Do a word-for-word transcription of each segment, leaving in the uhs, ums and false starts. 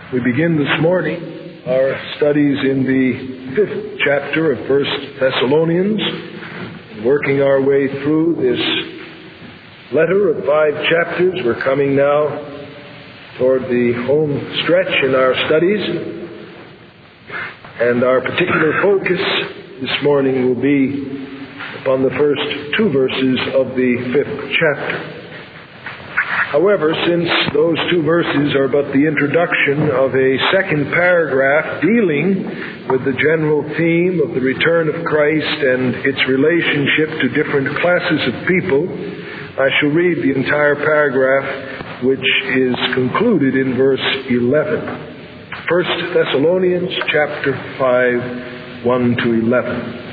We begin this morning our studies in the fifth chapter of First Thessalonians, working our way through this letter of five chapters. We're coming now toward the home stretch in our studies, and our particular focus this morning will be upon the first two verses of the fifth chapter. However, since those two verses are but the introduction of a second paragraph dealing with the general theme of the return of Christ and its relationship to different classes of people, I shall read the entire paragraph, which is concluded in verse eleven. First Thessalonians chapter five, one to eleven.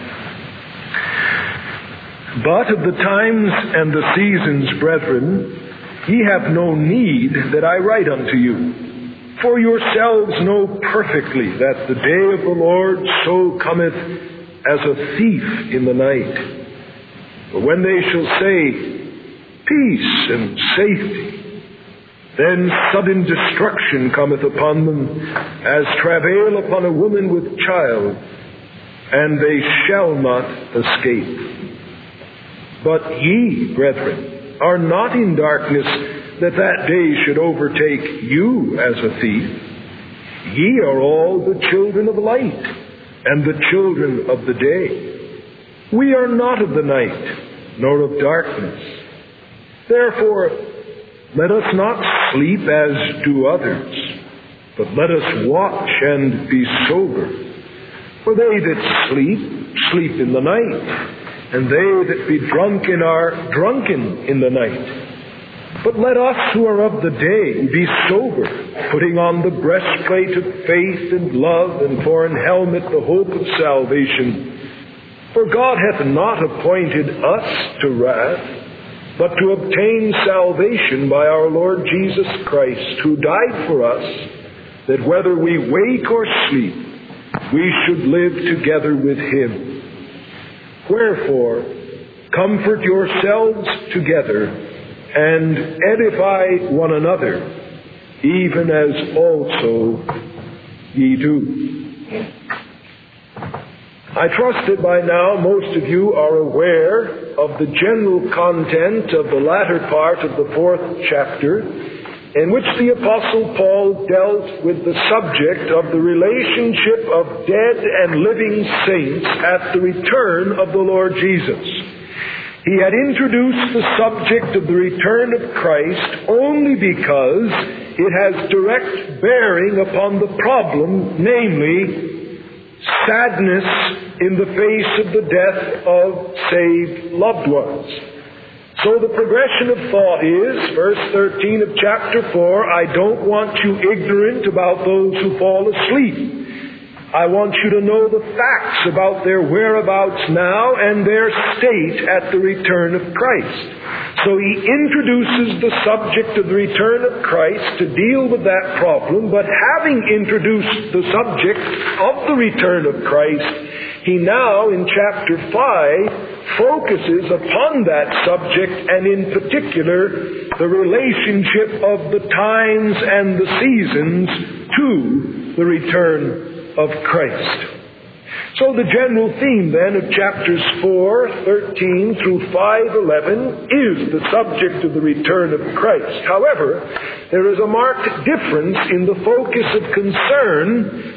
But of the times and the seasons, brethren, ye have no need that I write unto you. For yourselves know perfectly that the day of the Lord so cometh as a thief in the night. For when they shall say, peace and safety, then sudden destruction cometh upon them, as travail upon a woman with child, and they shall not escape. But ye, brethren, are not in darkness, that that day should overtake you as a thief. Ye are all the children of light, and the children of the day. We are not of the night, nor of darkness. Therefore, let us not sleep as do others, but let us watch and be sober. For they that sleep, sleep in the night, and they that be drunken are drunken in the night. But let us who are of the day be sober, putting on the breastplate of faith and love, and for an helmet the hope of salvation. For God hath not appointed us to wrath, but to obtain salvation by our Lord Jesus Christ, who died for us, that whether we wake or sleep, we should live together with him. Wherefore, comfort yourselves together, and edify one another, even as also ye do. I trust that by now most of you are aware of the general content of the latter part of the fourth chapter, in which the Apostle Paul dealt with the subject of the relationship of dead and living saints at the return of the Lord Jesus. He had introduced the subject of the return of Christ only because it has direct bearing upon the problem, namely, sadness in the face of the death of saved loved ones. So the progression of thought is, verse thirteen of chapter four, I don't want you ignorant about those who fall asleep. I want you to know the facts about their whereabouts now and their state at the return of Christ. So he introduces the subject of the return of Christ to deal with that problem, but having introduced the subject of the return of Christ, he now, in chapter five, focuses upon that subject, and in particular, the relationship of the times and the seasons to the return of Christ. So the general theme then of chapters four, thirteen through five, eleven is the subject of the return of Christ. However, there is a marked difference in the focus of concern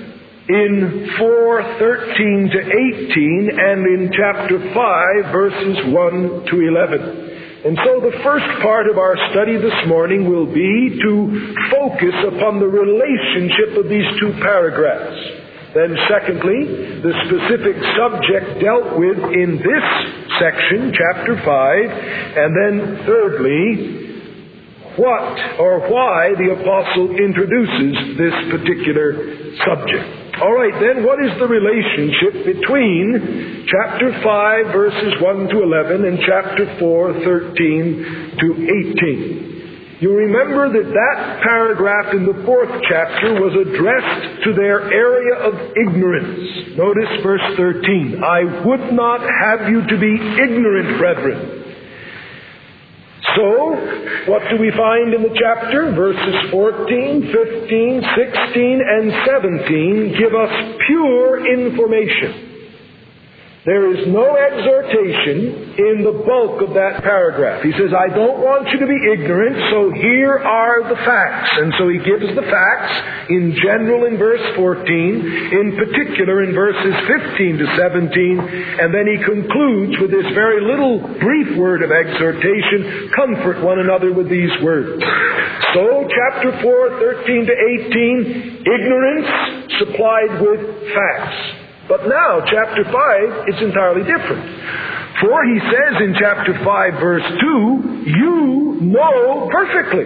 in four, thirteen to eighteen, and in chapter five, verses one to eleven. And so the first part of our study this morning will be to focus upon the relationship of these two paragraphs. Then secondly, the specific subject dealt with in this section, chapter five, and then thirdly, what or why the apostle introduces this particular subject. All right, then, what is the relationship between chapter five, verses one to eleven, and chapter four, thirteen to eighteen? You remember that that paragraph in the fourth chapter was addressed to their area of ignorance. Notice verse thirteen. I would not have you to be ignorant, brethren. So, what do we find in the chapter? Verses fourteen, fifteen, sixteen, and seventeen give us pure information. There is no exhortation in the bulk of that paragraph. He says, I don't want you to be ignorant, so here are the facts. And so he gives the facts in general in verse fourteen, in particular in verses fifteen to seventeen, and then he concludes with this very little brief word of exhortation, comfort one another with these words. So, chapter four, thirteen to eighteen, ignorance supplied with facts. But now, chapter five is entirely different. For he says in chapter five, verse two, you know perfectly.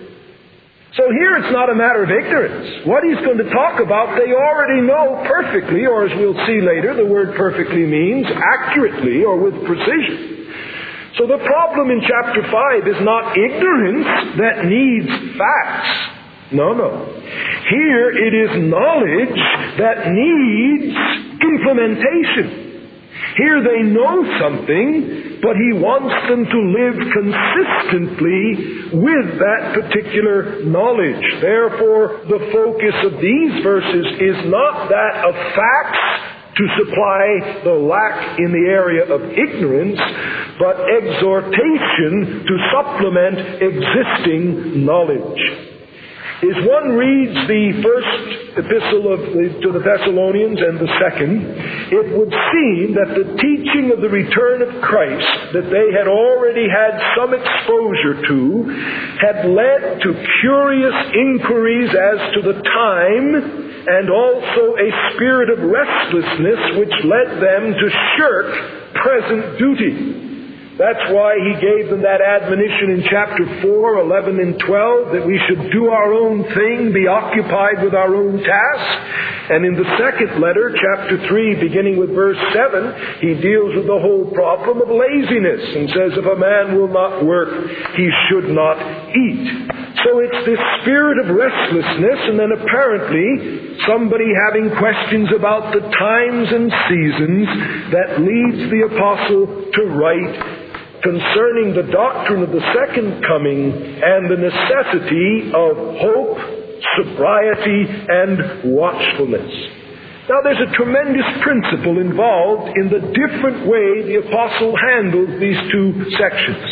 So here it's not a matter of ignorance. What he's going to talk about, they already know perfectly, or as we'll see later, the word perfectly means accurately or with precision. So the problem in chapter five is not ignorance that needs facts. No, no. Here it is knowledge that needs implementation. Here they know something, but he wants them to live consistently with that particular knowledge. Therefore, the focus of these verses is not that of facts to supply the lack in the area of ignorance, but exhortation to supplement existing knowledge. As one reads the first epistle of the, to the Thessalonians and the second, it would seem that the teaching of the return of Christ that they had already had some exposure to had led to curious inquiries as to the time and also a spirit of restlessness which led them to shirk present duty. That's why he gave them that admonition in chapter four, eleven, and twelve, that we should do our own thing, be occupied with our own task. And in the second letter, chapter three, beginning with verse seven, he deals with the whole problem of laziness and says, if a man will not work, he should not eat. So it's this spirit of restlessness, and then apparently somebody having questions about the times and seasons that leads the apostle to write concerning the doctrine of the second coming and the necessity of hope, sobriety, and watchfulness. Now there's a tremendous principle involved in the different way the apostle handles these two sections.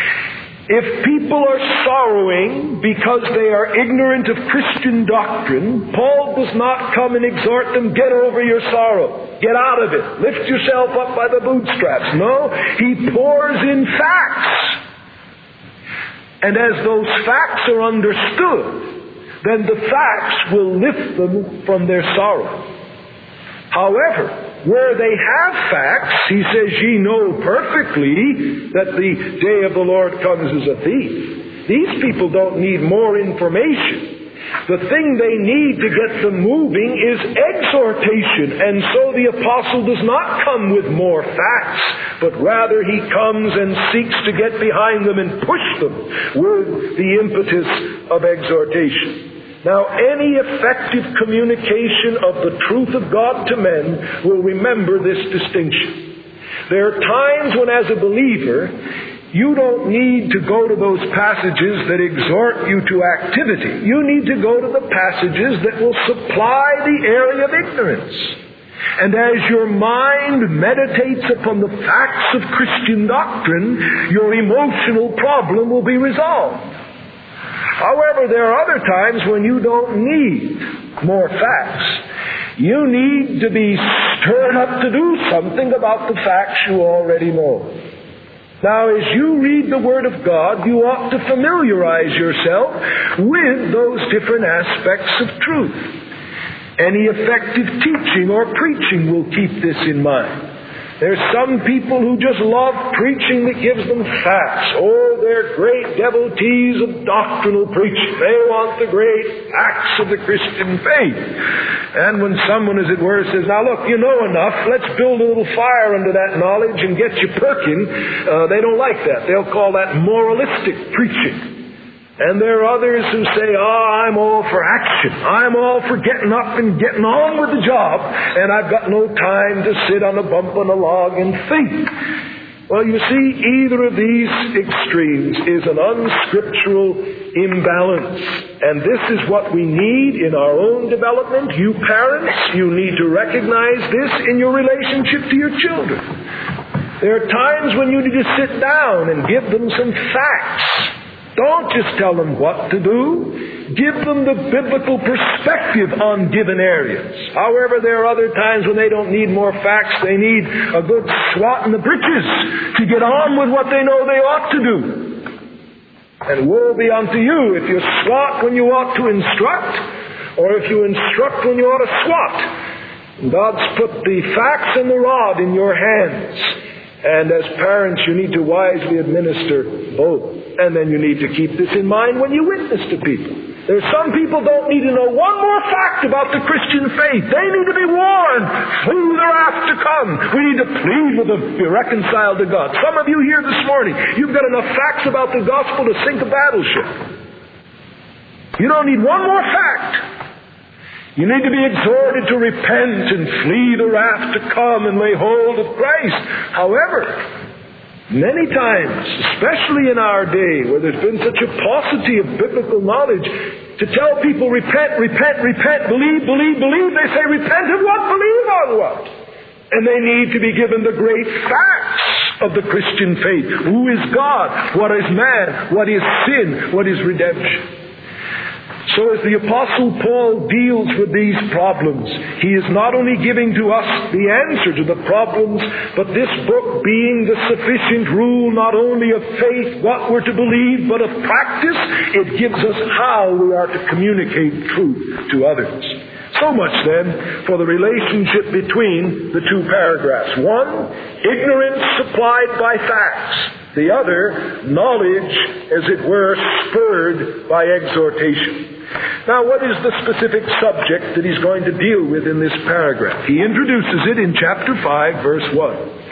If people are sorrowing because they are ignorant of Christian doctrine, Paul does not come and exhort them, get over your sorrow, get out of it, lift yourself up by the bootstraps. No, he pours in facts. And as those facts are understood, then the facts will lift them from their sorrow. However, where they have facts, he says, ye know perfectly that the day of the Lord comes as a thief. These people don't need more information. The thing they need to get them moving is exhortation. And so the apostle does not come with more facts, but rather he comes and seeks to get behind them and push them with the impetus of exhortation. Now, any effective communication of the truth of God to men will remember this distinction. There are times when, as a believer, you don't need to go to those passages that exhort you to activity. You need to go to the passages that will supply the area of ignorance. And as your mind meditates upon the facts of Christian doctrine, your emotional problem will be resolved. However, there are other times when you don't need more facts. You need to be stirred up to do something about the facts you already know. Now, as you read the Word of God, you ought to familiarize yourself with those different aspects of truth. Any effective teaching or preaching will keep this in mind. There's some people who just love preaching that gives them facts. Oh, they're great devotees of doctrinal preaching. They want the great facts of the Christian faith. And when someone, as it were, says, now look, you know enough, let's build a little fire under that knowledge and get you perking, uh, they don't like that. They'll call that moralistic preaching. And there are others who say, oh, I'm all for action. I'm all for getting up and getting on with the job. And I've got no time to sit on a bump on a log and think. Well, you see, either of these extremes is an unscriptural imbalance. And this is what we need in our own development. You parents, you need to recognize this in your relationship to your children. There are times when you need to sit down and give them some facts. Don't just tell them what to do. Give them the biblical perspective on given areas. However, there are other times when they don't need more facts. They need a good swat in the britches to get on with what they know they ought to do. And woe be unto you if you swat when you ought to instruct, or if you instruct when you ought to swat. God's put the facts and the rod in your hands. And as parents, you need to wisely administer both. And then you need to keep this in mind when you witness to people. There's some people don't need to know one more fact about the Christian faith. They need to be warned. Flee the wrath to come. We need to plead with them to be reconciled to God. Some of you here this morning, you've got enough facts about the gospel to sink a battleship. You don't need one more fact. You need to be exhorted to repent and flee the wrath to come and lay hold of Christ. However, many times, especially in our day, where there's been such a paucity of biblical knowledge, to tell people, repent, repent, repent, believe, believe, believe, they say, repent of what? Believe on what? And they need to be given the great facts of the Christian faith. Who is God? What is man? What is sin? What is redemption? So as the Apostle Paul deals with these problems, he is not only giving to us the answer to the problems, but this book being the sufficient rule not only of faith, what we're to believe, but of practice, it gives us how we are to communicate truth to others. So much then for the relationship between the two paragraphs. One, ignorance supplied by facts. The other, knowledge, as it were, spurred by exhortation. Now, what is the specific subject that he's going to deal with in this paragraph? He introduces it in chapter five, verse one.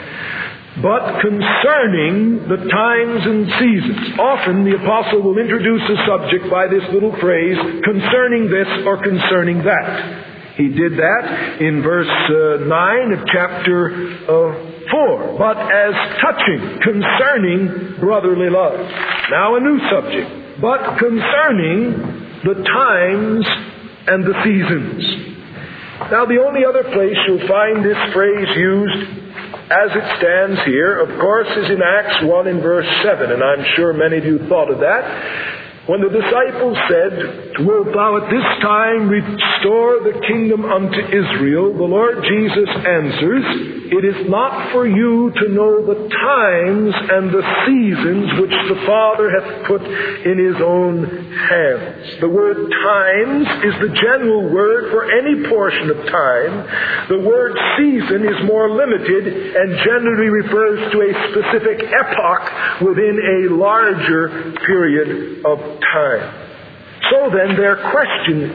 But concerning the times and seasons. Often the apostle will introduce a subject by this little phrase, concerning this or concerning that. He did that in verse uh, nine of chapter uh, four. But as touching, concerning brotherly love. Now a new subject. But concerning the times and the seasons. Now the only other place you'll find this phrase used as it stands here, of course, is in Acts one in verse seven, and I'm sure many of you thought of that. When the disciples said, "Wilt thou at this time restore the kingdom unto Israel?" the Lord Jesus answers, "It is not for you to know the times and the seasons which the Father hath put in His own hands." The word times is the general word for any portion of time. The word season is more limited and generally refers to a specific epoch within a larger period of time. So then their question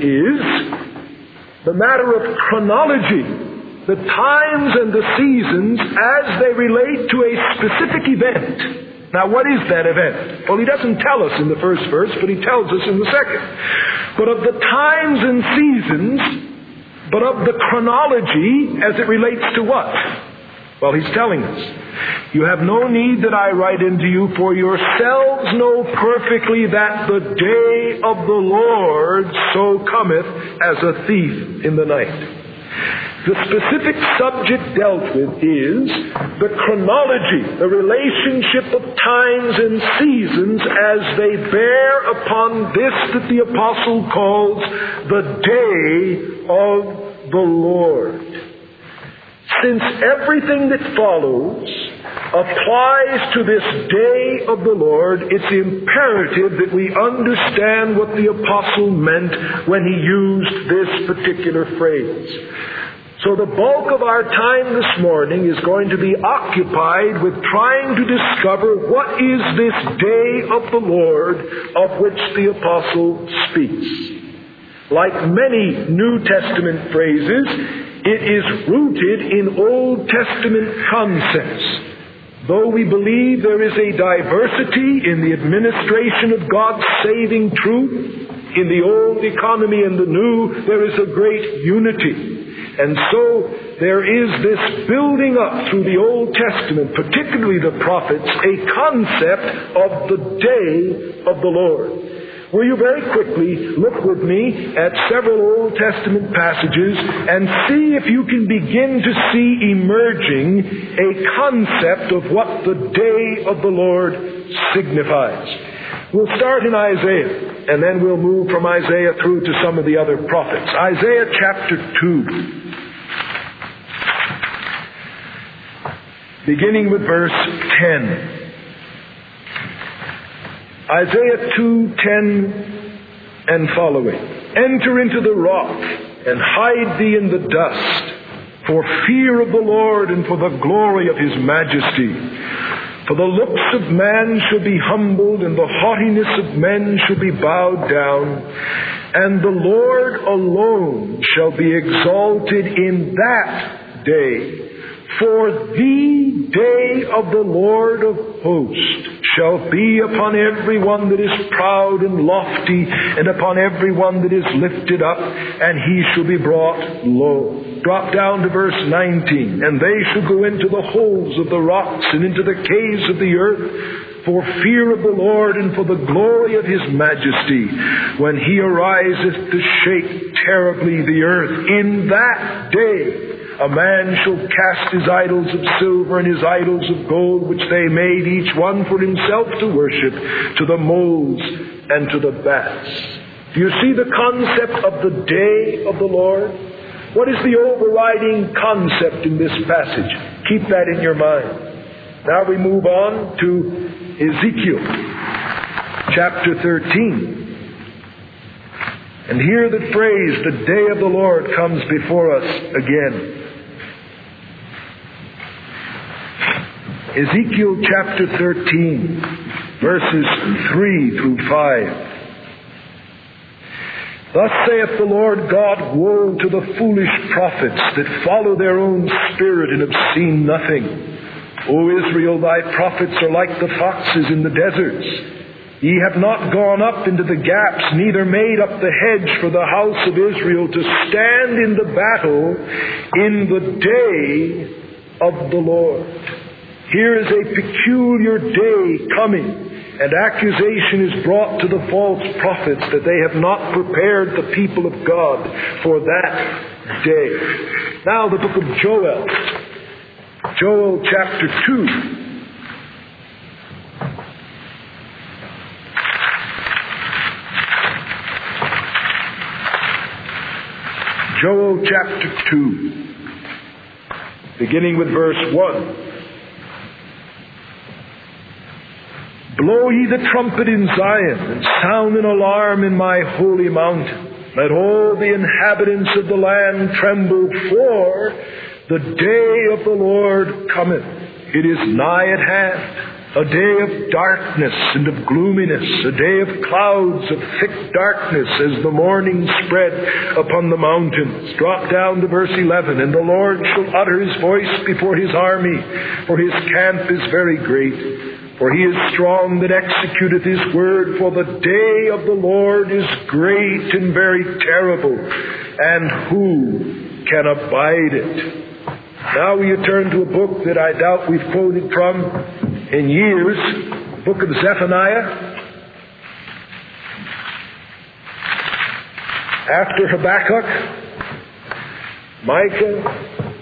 is the matter of chronology, the times and the seasons as they relate to a specific event. Now what is that event? Well, he doesn't tell us in the first verse, but he tells us in the second. But of the times and seasons, but of the chronology as it relates to what? Well, he's telling us, "You have no need that I write unto you, for yourselves know perfectly that the day of the Lord so cometh as a thief in the night." The specific subject dealt with is the chronology, the relationship of times and seasons as they bear upon this that the apostle calls the day of the Lord. Since everything that follows applies to this day of the Lord, it's imperative that we understand what the apostle meant when he used this particular phrase. So the bulk of our time this morning is going to be occupied with trying to discover what is this day of the Lord of which the apostle speaks. Like many New Testament phrases, it is rooted in Old Testament concepts. Though we believe there is a diversity in the administration of God's saving truth, in the old economy and the new, there is a great unity. And so there is this building up through the Old Testament, particularly the prophets, a concept of the day of the Lord. Will you very quickly look with me at several Old Testament passages and see if you can begin to see emerging a concept of what the day of the Lord signifies. We'll start in Isaiah, and then we'll move from Isaiah through to some of the other prophets. Isaiah chapter two, beginning with verse ten. Isaiah two ten and following. Enter into the rock and hide thee in the dust, for fear of the Lord and for the glory of his majesty. For the looks of man shall be humbled, and the haughtiness of men shall be bowed down, and the Lord alone shall be exalted in that day. For the day of the Lord of hosts shall be upon every one that is proud and lofty, and upon every one that is lifted up, and he shall be brought low. Drop down to verse nineteen. And they shall go into the holes of the rocks, and into the caves of the earth, for fear of the Lord and for the glory of his majesty, when he ariseth to shake terribly the earth. In that day a man shall cast his idols of silver and his idols of gold, which they made, each one for himself to worship, to the moles and to the bats. Do you see the concept of the day of the Lord? What is the overriding concept in this passage? Keep that in your mind. Now we move on to Ezekiel chapter thirteen. And here the phrase, the day of the Lord, comes before us again. Ezekiel chapter thirteen, verses three through five. Thus saith the Lord God, woe to the foolish prophets that follow their own spirit and have seen nothing. O Israel, thy prophets are like the foxes in the deserts. Ye have not gone up into the gaps, neither made up the hedge for the house of Israel to stand in the battle in the day of the Lord. Here is a peculiar day coming, and accusation is brought to the false prophets that they have not prepared the people of God for that day. Now the book of Joel, Joel chapter two. Joel chapter two, beginning with verse one. Blow ye the trumpet in Zion, and sound an alarm in my holy mountain. Let all the inhabitants of the land tremble, for the day of the Lord cometh. It is nigh at hand. A day of darkness and of gloominess, a day of clouds of thick darkness as the morning spread upon the mountains. Drop down to verse eleven. And the Lord shall utter his voice before his army, for his camp is very great. For he is strong that executeth his word, for the day of the Lord is great and very terrible, and who can abide it? Now will you turn to a book that I doubt we've quoted from in years, the book of Zephaniah. After Habakkuk, Micah,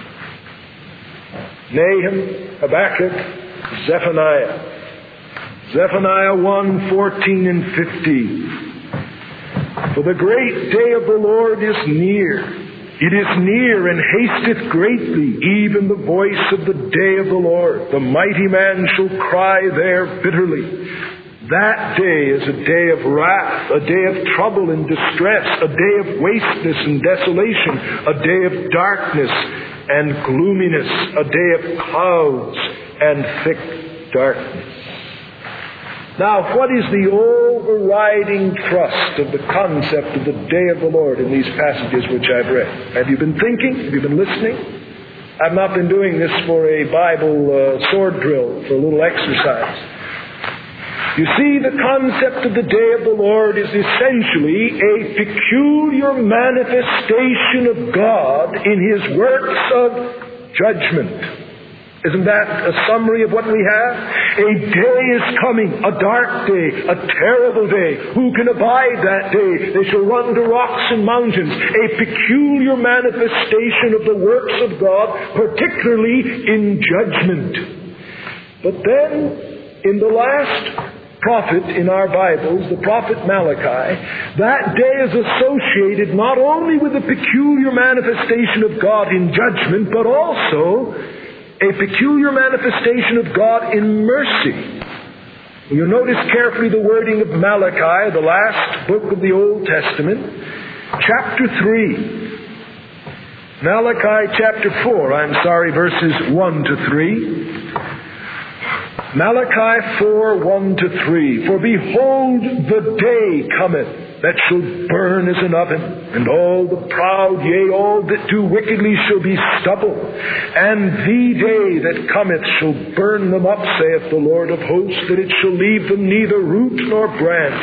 Nahum, Habakkuk, Zephaniah. Zephaniah one, fourteen and fifteen. For the great day of the Lord is near. It is near and hasteth greatly, even the voice of the day of the Lord. The mighty man shall cry there bitterly. That day is a day of wrath, a day of trouble and distress, a day of wasteness and desolation, a day of darkness and gloominess, a day of clouds and thick darkness. Now, what is the overriding thrust of the concept of the day of the Lord in these passages which I've read? Have you been thinking? Have you been listening? I've not been doing this for a Bible uh, sword drill, for a little exercise. You see, the concept of the day of the Lord is essentially a peculiar manifestation of God in His works of judgment. Isn't that a summary of what we have? A day is coming, a dark day, a terrible day. Who can abide that day? They shall run to rocks and mountains. A peculiar manifestation of the works of God, particularly in judgment. But then, in the last prophet in our Bibles, the prophet Malachi, that day is associated not only with the peculiar manifestation of God in judgment, but also a peculiar manifestation of God in mercy. You'll notice carefully the wording of Malachi, the last book of the Old Testament, chapter three. Malachi chapter four, I'm sorry, verses one to three. Malachi four, one to three. For behold, the day cometh that shall burn as an oven, and all the proud, yea, all that do wickedly shall be stubble. And the day that cometh shall burn them up, saith the Lord of hosts, that it shall leave them neither root nor branch.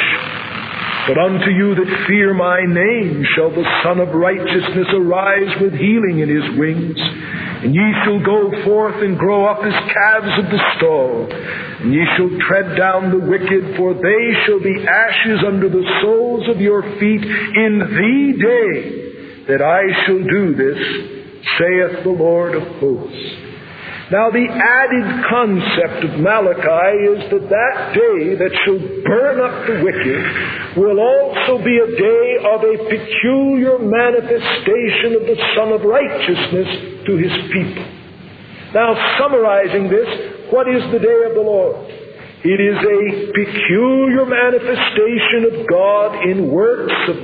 But unto you that fear my name shall the Son of Righteousness arise with healing in his wings. And ye shall go forth and grow up as calves of the stall. And ye shall tread down the wicked, for they shall be ashes under the soles of your feet in the day that I shall do this, saith the Lord of hosts. Now the added concept of Malachi is that that day that shall burn up the wicked will also be a day of a peculiar manifestation of the Son of Righteousness to His people. Now, summarizing this, what is the day of the Lord? It is a peculiar manifestation of God in works of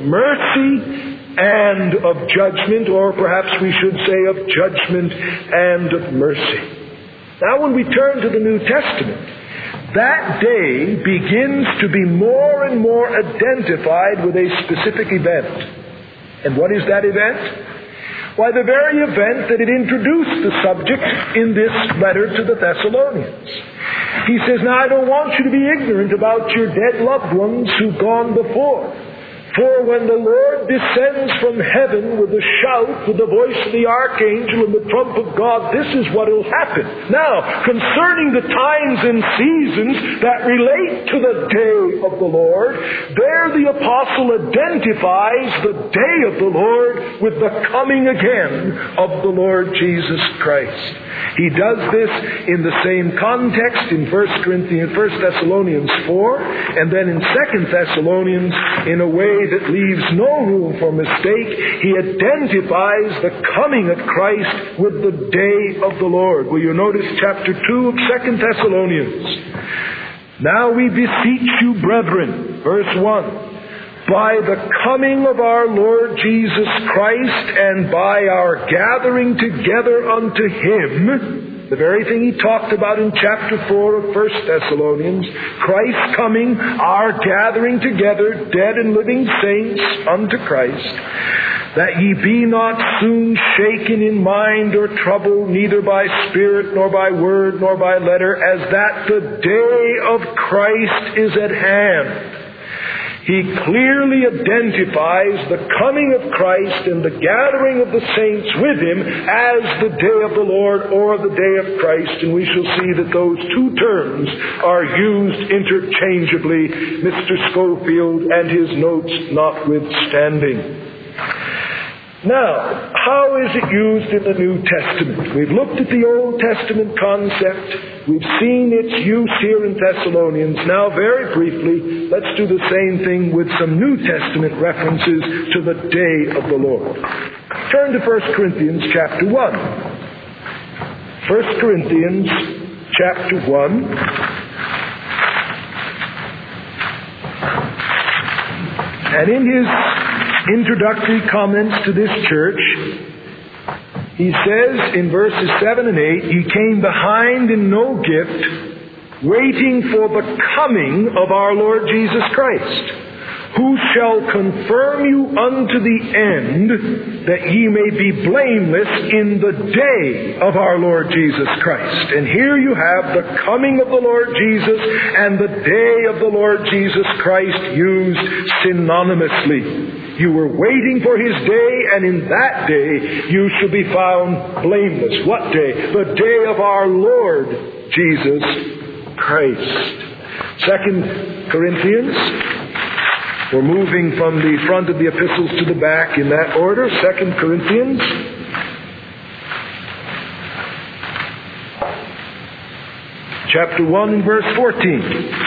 mercy and of judgment, or perhaps we should say of judgment and of mercy. Now when we turn to the New Testament, that day begins to be more and more identified with a specific event. And what is that event? Why, the very event that had introduced the subject in this letter to the Thessalonians. He says, now I don't want you to be ignorant about your dead loved ones who've gone before. For when the Lord descends from heaven with a shout, with the voice of the archangel and the trump of God, this is what will happen. Now, concerning the times and seasons that relate to the day of the Lord, there the apostle identifies the day of the Lord with the coming again of the Lord Jesus Christ. He does this in the same context in First Corinthians, First Thessalonians four, and then in Second Thessalonians in a way that leaves no room for mistake. He identifies the coming of Christ with the day of the Lord. Will you notice chapter two of Second Thessalonians? Now we beseech you, brethren, verse one, by the coming of our Lord Jesus Christ and by our gathering together unto Him, the very thing he talked about in chapter four of First Thessalonians, Christ's coming, our gathering together, dead and living saints unto Christ, that ye be not soon shaken in mind or troubled, neither by spirit, nor by word, nor by letter, as that the day of Christ is at hand. He clearly identifies the coming of Christ and the gathering of the saints with Him as the day of the Lord or the day of Christ. And we shall see that those two terms are used interchangeably, Mister Schofield and his notes notwithstanding. Now, how is it used in the New Testament? We've looked at the Old Testament concept. We've seen its use here in Thessalonians. Now, very briefly, let's do the same thing with some New Testament references to the day of the Lord. Turn to First Corinthians chapter one. First Corinthians chapter one. And in his introductory comments to this church, he says in verses seven and eight, he came behind in no gift, waiting for the coming of our Lord Jesus Christ, who shall confirm you unto the end, that ye may be blameless in the day of our Lord Jesus Christ. And here you have the coming of the Lord Jesus and the day of the Lord Jesus Christ used synonymously. You were waiting for His day, and in that day you shall be found blameless. What day? The day of our Lord Jesus Christ. Second Corinthians. We're moving from the front of the epistles to the back in that order. Second Corinthians. Chapter one, verse fourteen.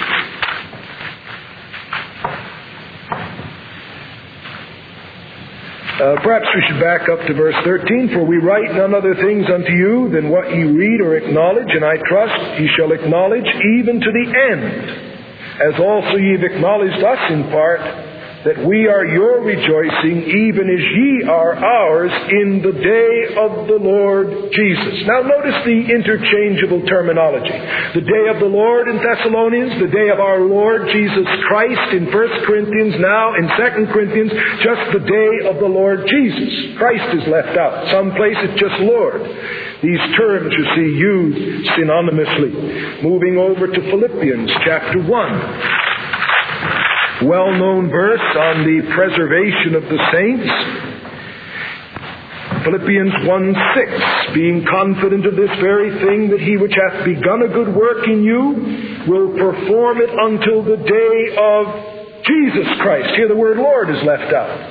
Uh, perhaps we should back up to verse thirteen. For we write none other things unto you than what ye read or acknowledge, and I trust ye shall acknowledge even to the end. As also ye have acknowledged us in part, that we are your rejoicing, even as ye are ours in the day of the Lord Jesus. Now notice the interchangeable terminology. The day of the Lord in Thessalonians, the day of our Lord Jesus Christ in First Corinthians, now in Second Corinthians, just the day of the Lord Jesus. Christ is left out. Some place it's just Lord. These terms, you see, used synonymously. Moving over to Philippians chapter one. Well-known verse on the preservation of the saints. Philippians one six. Being confident of this very thing, that he which hath begun a good work in you will perform it until the day of Jesus Christ. Here the word Lord is left out.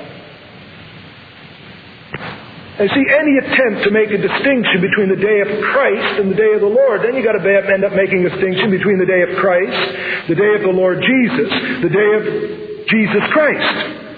And see, any attempt to make a distinction between the day of Christ and the day of the Lord, then you've got to end up making a distinction between the day of Christ, the day of the Lord Jesus, the day of Jesus Christ.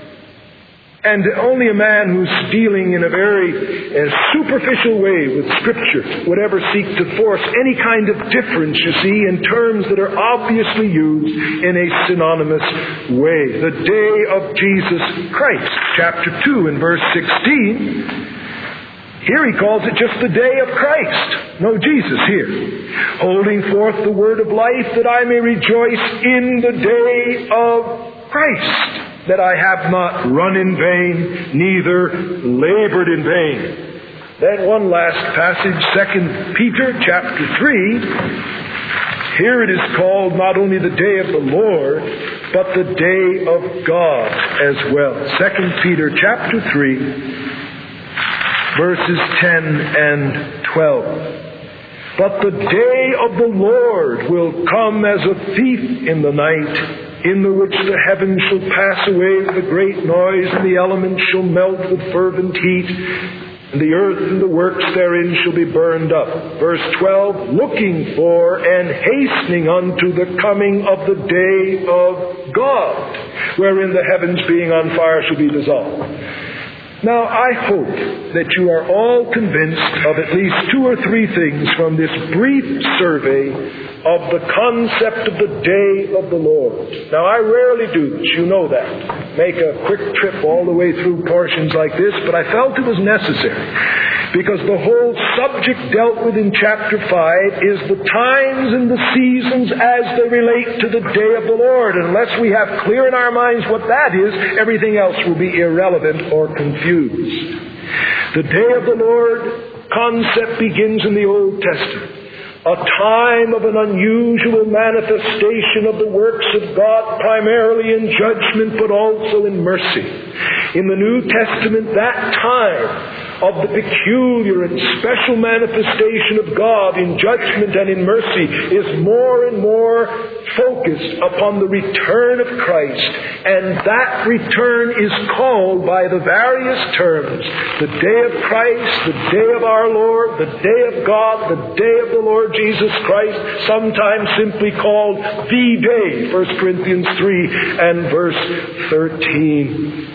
And only a man who's dealing in a very uh, superficial way with Scripture would ever seek to force any kind of difference, you see, in terms that are obviously used in a synonymous way. The day of Jesus Christ, chapter two and verse sixteen. Here he calls it just the day of Christ. No Jesus here. Holding forth the word of life, that I may rejoice in the day of Christ, that I have not run in vain, neither labored in vain. Then one last passage, Second Peter chapter three. Here it is called not only the day of the Lord, but the day of God as well. Second Peter chapter three. Verses ten and twelve. But the day of the Lord will come as a thief in the night, in the which the heavens shall pass away with a great noise, and the elements shall melt with fervent heat, and the earth and the works therein shall be burned up. Verse twelve, looking for and hastening unto the coming of the day of God, wherein the heavens being on fire shall be dissolved. Now, I hope that you are all convinced of at least two or three things from this brief survey of the concept of the day of the Lord. Now, I rarely do this, you know that. Make a quick trip all the way through portions like this, but I felt it was necessary, because the whole subject dealt with in chapter five is the times and the seasons as they relate to the day of the Lord. And unless we have clear in our minds what that is, everything else will be irrelevant or confused. The day of the Lord concept begins in the Old Testament. A time of an unusual manifestation of the works of God, primarily in judgment, but also in mercy. In the New Testament, that time of the peculiar and special manifestation of God in judgment and in mercy is more and more focused upon the return of Christ. And that return is called by the various terms: the day of Christ, the day of our Lord, the day of God, the day of the Lord Jesus Christ, sometimes simply called the day, First Corinthians three and verse thirteen.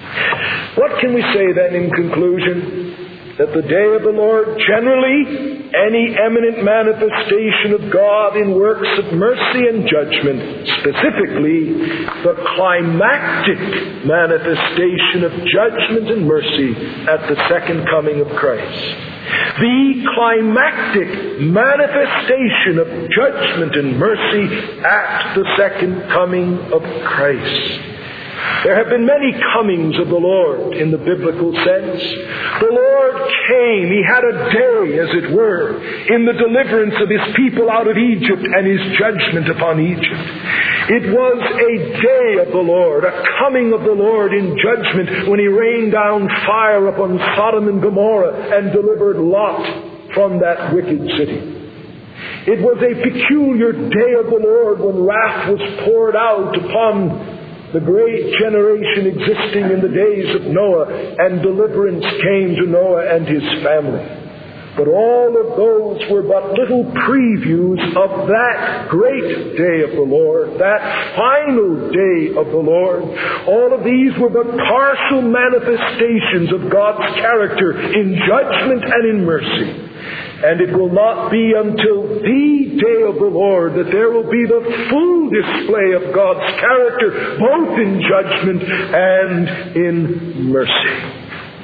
What can we say then in conclusion? That the day of the Lord, generally, any eminent manifestation of God in works of mercy and judgment, specifically the climactic manifestation of judgment and mercy at the second coming of Christ. The climactic manifestation of judgment and mercy at the second coming of Christ. There have been many comings of the Lord in the biblical sense. The Lord came. He had a day, as it were, in the deliverance of His people out of Egypt and His judgment upon Egypt. It was a day of the Lord, a coming of the Lord in judgment when He rained down fire upon Sodom and Gomorrah and delivered Lot from that wicked city. It was a peculiar day of the Lord when wrath was poured out upon the great generation existing in the days of Noah, and deliverance came to Noah and his family. But all of those were but little previews of that great day of the Lord, that final day of the Lord. All of these were but partial manifestations of God's character in judgment and in mercy. And it will not be until the day of the Lord that there will be the full display of God's character, both in judgment and in mercy.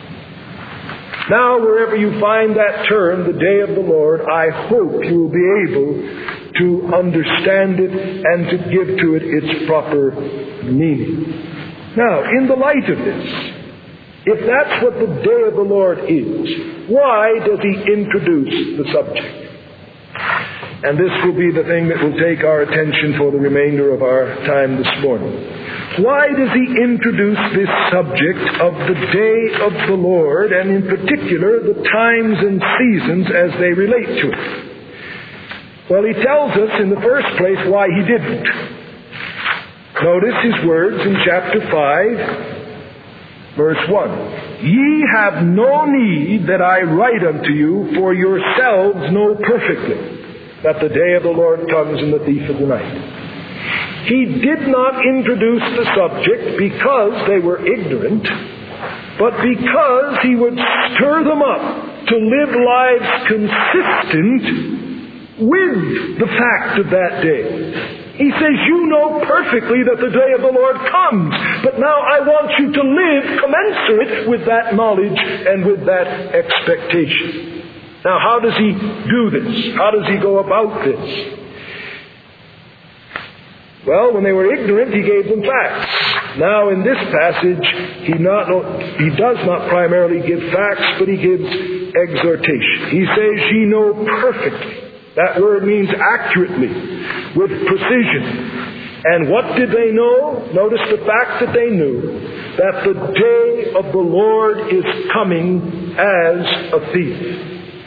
Now, wherever you find that term, the day of the Lord, I hope you will be able to understand it and to give to it its proper meaning. Now, in the light of this, if that's what the day of the Lord is, why does He introduce the subject? And this will be the thing that will take our attention for the remainder of our time this morning. Why does He introduce this subject of the day of the Lord, and in particular the times and seasons as they relate to it? Well, He tells us in the first place why He didn't. Notice His words in chapter five. Verse one, ye have no need that I write unto you, for yourselves know perfectly that the day of the Lord comes in the thief of the night. He did not introduce the subject because they were ignorant, but because He would stir them up to live lives consistent with the fact of that day. He says, you know perfectly that the day of the Lord comes, but now I want you to live commensurate with that knowledge and with that expectation. Now, how does He do this? How does He go about this? Well, when they were ignorant, He gave them facts. Now, in this passage, He not He does not primarily give facts, but He gives exhortation. He says, ye know perfectly. That word means accurately, with precision. And what did they know? Notice the fact that they knew that the day of the Lord is coming as a thief.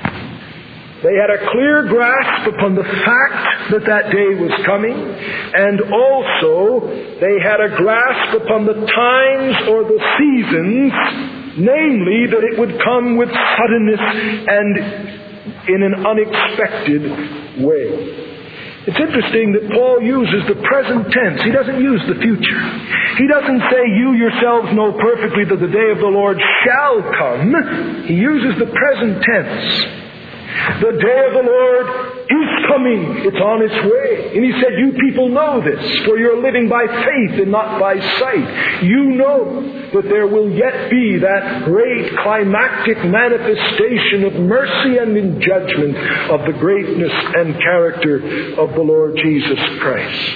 They had a clear grasp upon the fact that that day was coming, and also they had a grasp upon the times or the seasons, namely that it would come with suddenness and in an unexpected way. It's interesting that Paul uses the present tense. He doesn't use the future. He doesn't say, you yourselves know perfectly that the day of the Lord shall come. He uses the present tense. The day of the Lord is coming. It's on its way. And he said, you people know this, for you're living by faith and not by sight. You know that there will yet be that great climactic manifestation of mercy and in judgment of the greatness and character of the Lord Jesus Christ.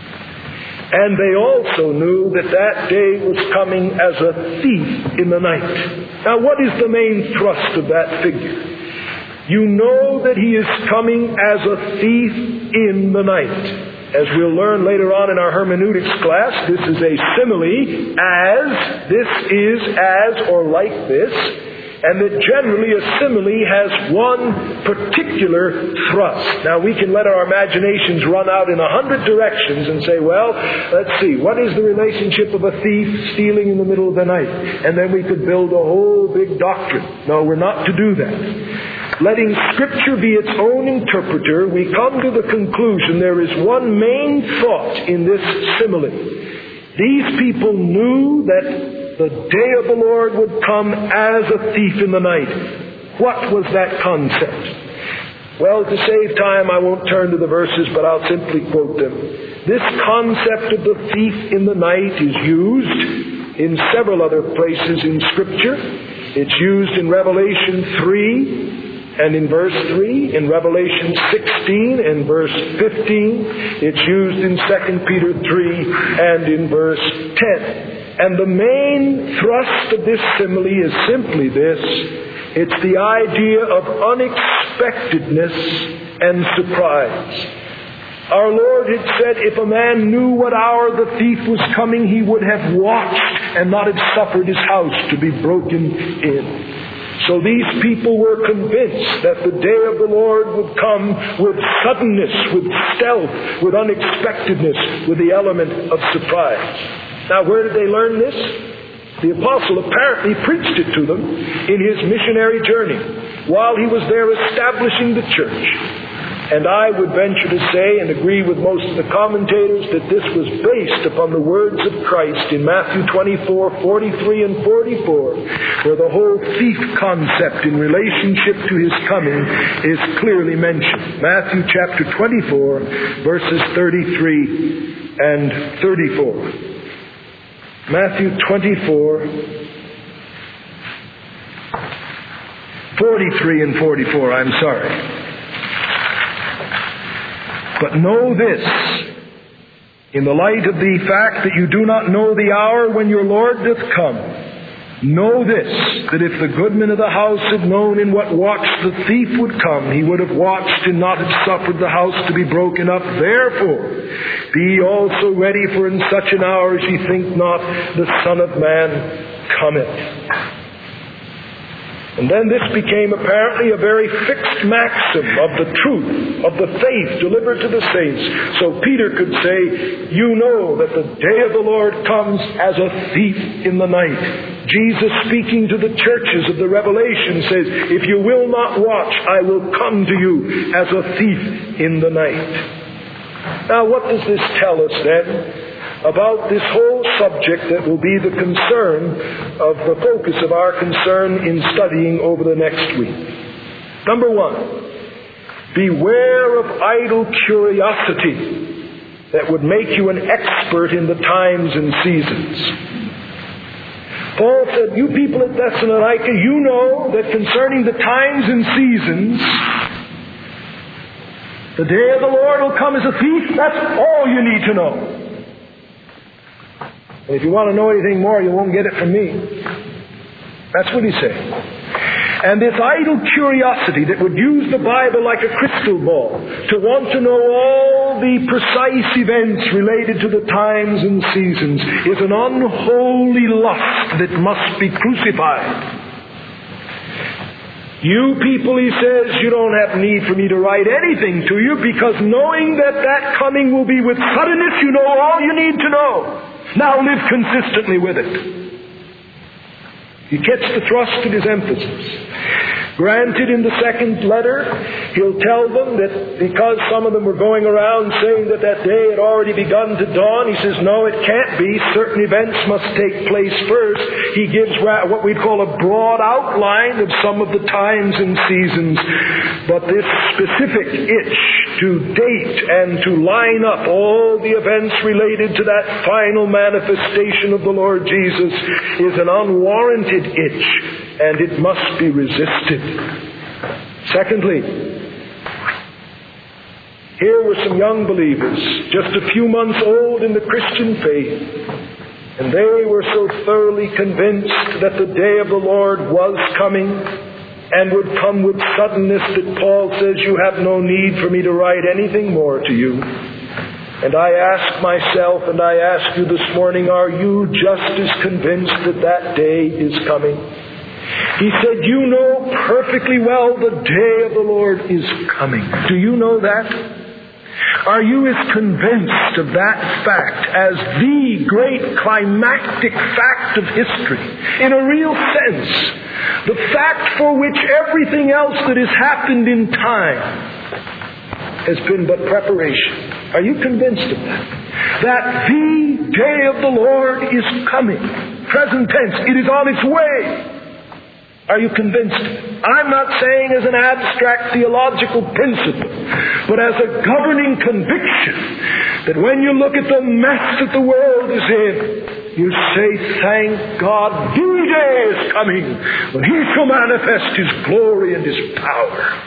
And they also knew that that day was coming as a thief in the night. Now, what is the main thrust of that figure? You know that He is coming as a thief in the night. As we'll learn later on in our hermeneutics class, this is a simile, as, this is as or like this, and that generally a simile has one particular thrust. Now we can let our imaginations run out in a hundred directions and say, well, let's see, what is the relationship of a thief stealing in the middle of the night? And then we could build a whole big doctrine. No, we're not to do that. Letting Scripture be its own interpreter, we come to the conclusion there is one main thought in this simile. These people knew that the day of the Lord would come as a thief in the night. What was that concept? Well, to save time, I won't turn to the verses, but I'll simply quote them. This concept of the thief in the night is used in several other places in Scripture. It's used in Revelation three. And in verse three, in Revelation sixteen, and verse fifteen, it's used in Second Peter three, and in verse ten. And the main thrust of this simile is simply this. It's the idea of unexpectedness and surprise. Our Lord had said if a man knew what hour the thief was coming, he would have watched and not have suffered his house to be broken in. So these people were convinced that the day of the Lord would come with suddenness, with stealth, with unexpectedness, with the element of surprise. Now, where did they learn this? The apostle apparently preached it to them in his missionary journey while he was there establishing the church. And I would venture to say and agree with most of the commentators that this was based upon the words of Christ in Matthew twenty-four, forty-three and forty-four, where the whole thief concept in relationship to his coming is clearly mentioned. Matthew chapter twenty-four, verses thirty-three and thirty-four. Matthew twenty-four, forty-three and forty-four, I'm sorry. But know this, in the light of the fact that you do not know the hour when your Lord doth come, know this, that if the goodman of the house had known in what watch the thief would come, he would have watched and not have suffered the house to be broken up. Therefore, be ye also ready, for in such an hour as ye think not, the Son of Man cometh. And then this became apparently a very fixed maxim of the truth, of the faith delivered to the saints. So Peter could say, you know that the day of the Lord comes as a thief in the night. Jesus, speaking to the churches of the Revelation, says, if you will not watch, I will come to you as a thief in the night. Now, what does this tell us then about this whole subject that will be the concern of the focus of our concern in studying over the next week? Number one, beware of idle curiosity that would make you an expert in the times and seasons. Paul said, you people at Thessalonica, you know that concerning the times and seasons, the day of the Lord will come as a thief. That's all you need to know. And if you want to know anything more, you won't get it from me. That's what he's saying. And this idle curiosity that would use the Bible like a crystal ball to want to know all the precise events related to the times and seasons is an unholy lust that must be crucified. You people, he says, you don't have need for me to write anything to you, because knowing that that coming will be with suddenness, you know all you need to know. Now live consistently with it. He gets the thrust of his emphasis. Granted, in the second letter, he'll tell them that because some of them were going around saying that that day had already begun to dawn, he says, no, it can't be. Certain events must take place first. He gives what we'd call a broad outline of some of the times and seasons. But this specific itch to date and to line up all the events related to that final manifestation of the Lord Jesus is an unwarranted itch, and it must be resisted. Secondly, here were some young believers, just a few months old in the Christian faith, and they were so thoroughly convinced that the day of the Lord was coming and would come with suddenness that Paul says, you have no need for me to write anything more to you. And I ask myself, and I ask you this morning, are you just as convinced that that day is coming? He said, you know perfectly well the day of the Lord is coming. Do you know that? Are you as convinced of that fact as the great climactic fact of history, in a real sense, the fact for which everything else that has happened in time has been but preparation? Are you convinced of that? That the day of the Lord is coming. Present tense, it is on its way. Are you convinced? I'm not saying as an abstract theological principle, but as a governing conviction that when you look at the mess that the world is in, you say, thank God, the day is coming when He shall manifest His glory and His power.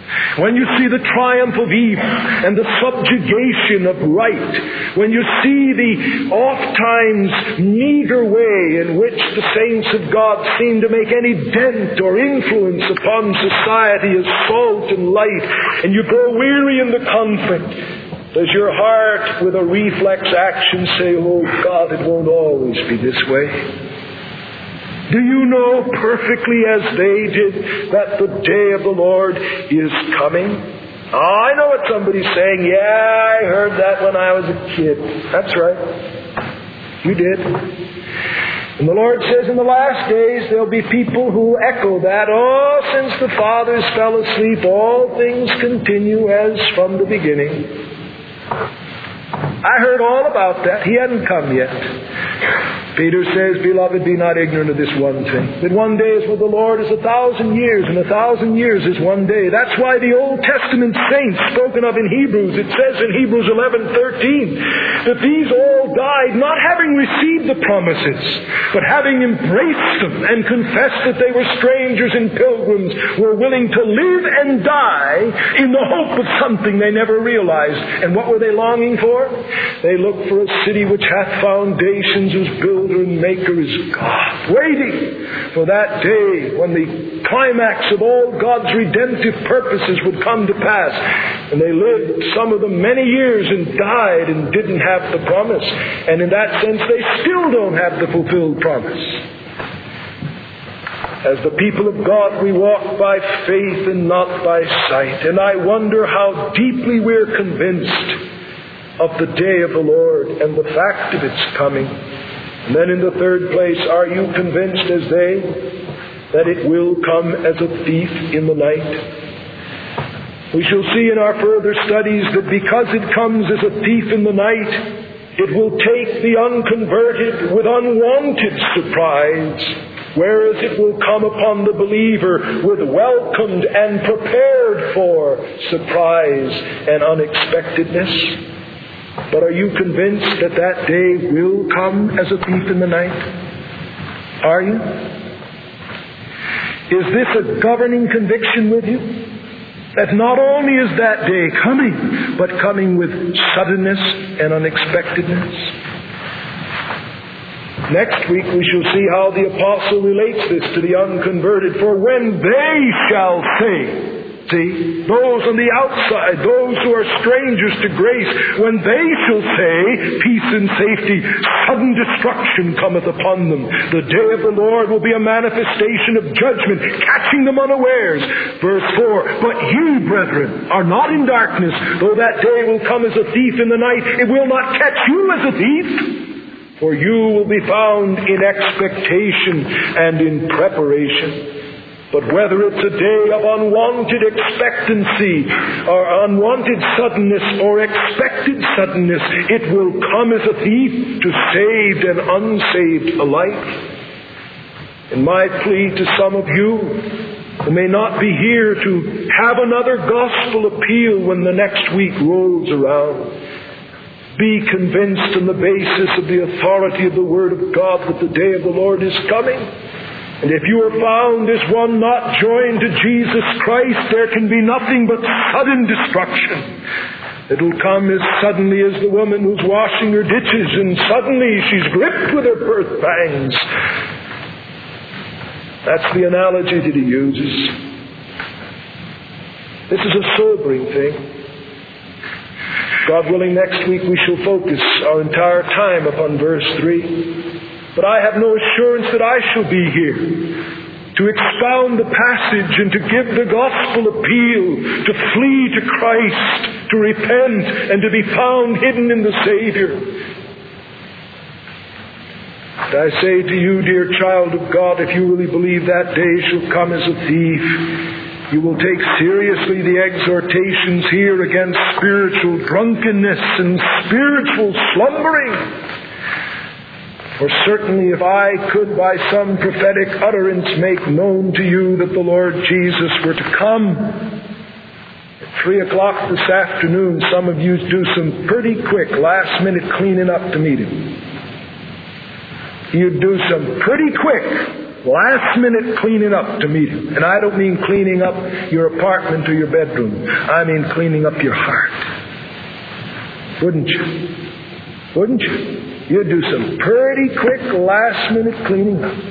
when you see the triumph of evil and the subjugation of right, when you see the oft-times meager way in which the saints of God seem to make any dent or influence upon society as salt and light, and you grow weary in the conflict, does your heart with a reflex action say, oh God, it won't always be this way? Do you know perfectly as they did that the day of the Lord is coming? Oh, I know what somebody's saying. Yeah, I heard that when I was a kid. That's right. You did. And the Lord says in the last days there'll be people who echo that. Oh, since the fathers fell asleep, all things continue as from the beginning. I heard all about that. He hadn't come yet. Peter says, beloved, be not ignorant of this one thing, that one day is with the Lord as a thousand years, and a thousand years is one day. That's why the Old Testament saints spoken of in Hebrews, it says in Hebrews eleven thirteen, that these all died not having received the promises, but having embraced them and confessed that they were strangers and pilgrims, were willing to live and die in the hope of something they never realized. And what were they longing for? They looked for a city which hath foundations, whose builder and maker is God, waiting for that day when the climax of all God's redemptive purposes would come to pass. And they lived, some of them, many years and died and didn't have the promise. And in that sense, they still don't have the fulfilled promise. As the people of God, we walk by faith and not by sight. And I wonder how deeply we're convinced of the day of the Lord and the fact of its coming. And then in the third place, are you convinced as they that it will come as a thief in the night? We shall see in our further studies that because it comes as a thief in the night, it will take the unconverted with unwanted surprise, whereas it will come upon the believer with welcomed and prepared for surprise and unexpectedness. But are you convinced that that day will come as a thief in the night? Are you? Is this a governing conviction with you? That not only is that day coming, but coming with suddenness and unexpectedness. Next week we shall see how the apostle relates this to the unconverted. For when they shall say, see, those on the outside, those who are strangers to grace, when they shall say, peace and safety, sudden destruction cometh upon them. The day of the Lord will be a manifestation of judgment, catching them unawares. Verse four, but ye, brethren, are not in darkness, though that day will come as a thief in the night, it will not catch you as a thief. For you will be found in expectation and in preparation. But whether it's a day of unwanted expectancy or unwanted suddenness or expected suddenness, it will come as a thief to saved and unsaved alike. And my plea to some of you who may not be here to have another gospel appeal when the next week rolls around, be convinced on the basis of the authority of the Word of God that the day of the Lord is coming. And if you are found as one not joined to Jesus Christ, there can be nothing but sudden destruction. It will come as suddenly as the woman who's washing her ditches, and suddenly she's gripped with her birth pangs. That's the analogy that he uses. This is a sobering thing. God willing, next week we shall focus our entire time upon verse three. But I have no assurance that I shall be here to expound the passage and to give the gospel appeal, to flee to Christ, to repent, and to be found hidden in the Savior. And I say to you, dear child of God, if you really believe that day shall come as a thief, you will take seriously the exhortations here against spiritual drunkenness and spiritual slumbering. For certainly if I could by some prophetic utterance make known to you that the Lord Jesus were to come at three o'clock this afternoon, some of you do some pretty quick last minute cleaning up to meet him. You'd do some pretty quick last minute cleaning up to meet Him. And I don't mean cleaning up your apartment or your bedroom. I mean cleaning up your heart. Wouldn't you? Wouldn't you? You'd do some pretty quick last minute cleaning up.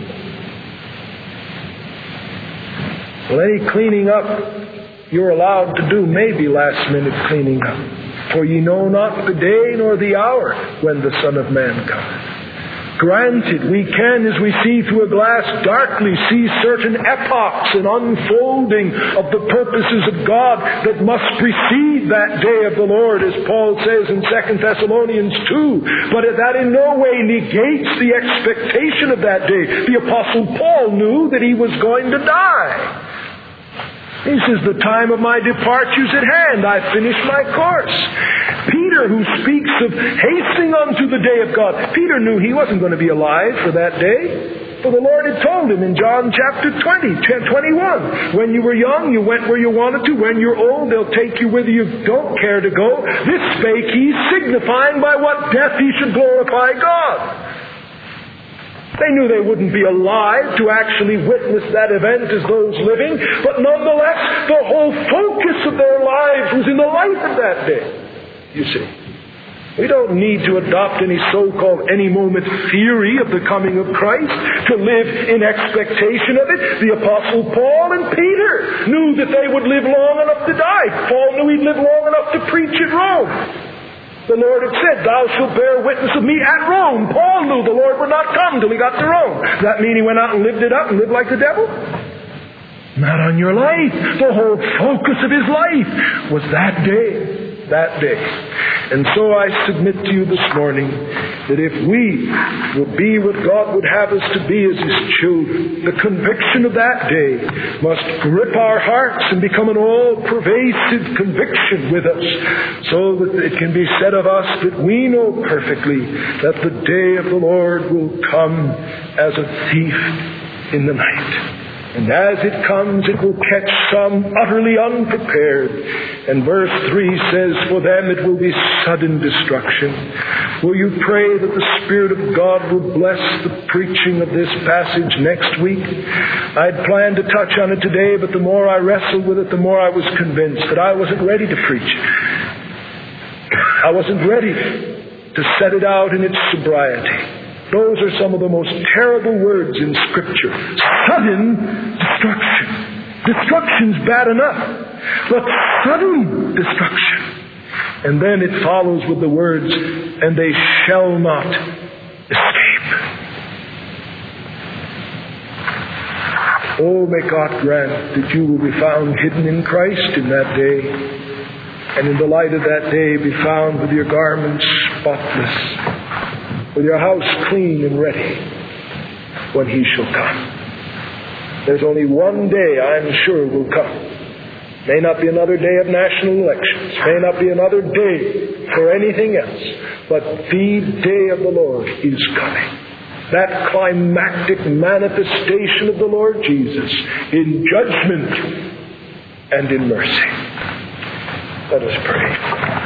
Well, any cleaning up you're allowed to do may be last minute cleaning up. For ye know not the day nor the hour when the Son of Man cometh. Granted, we can, as we see through a glass darkly, see certain epochs and unfolding of the purposes of God that must precede that day of the Lord, as Paul says in Second Thessalonians two. But that in no way negates the expectation of that day. The Apostle Paul knew that he was going to die. He says, the time of my departure is at hand. I finished my course. Peter, who speaks of hastening unto the day of God, Peter knew he wasn't going to be alive for that day. For the Lord had told him in John chapter twenty, twenty-one, when you were young, you went where you wanted to. When you're old, they'll take you whither you don't care to go. This spake he, signifying by what death he should glorify God. They knew they wouldn't be alive to actually witness that event as those living, but nonetheless, the whole focus of their lives was in the life of that day. You see, we don't need to adopt any so-called any-moment theory of the coming of Christ to live in expectation of it. The Apostle Paul and Peter knew that they would live long enough to die. Paul knew he'd live long enough to preach at Rome. The Lord had said, thou shalt bear witness of me at Rome. Paul knew the Lord would not come till he got to Rome. Does that mean he went out and lived it up and lived like the devil? Not on your life. The whole focus of his life was that day. That day. And so I submit to you this morning that if we would be what God would have us to be as His children, the conviction of that day must grip our hearts and become an all-pervasive conviction with us, so that it can be said of us that we know perfectly that the day of the Lord will come as a thief in the night. And as it comes, it will catch some utterly unprepared. And verse three says, for them it will be sudden destruction. Will you pray that the Spirit of God will bless the preaching of this passage next week? I'd planned to touch on it today, but the more I wrestled with it, the more I was convinced that I wasn't ready to preach it. I wasn't ready to set it out in its sobriety. Those are some of the most terrible words in Scripture. Sudden destruction. Destruction's bad enough, but sudden destruction. And then it follows with the words, and they shall not escape. Oh, may God grant that you will be found hidden in Christ in that day, and in the light of that day be found with your garments spotless, with your house clean and ready when He shall come. There's only one day I'm sure will come. May not be another day of national elections. May not be another day for anything else. But the day of the Lord is coming. That climactic manifestation of the Lord Jesus in judgment and in mercy. Let us pray.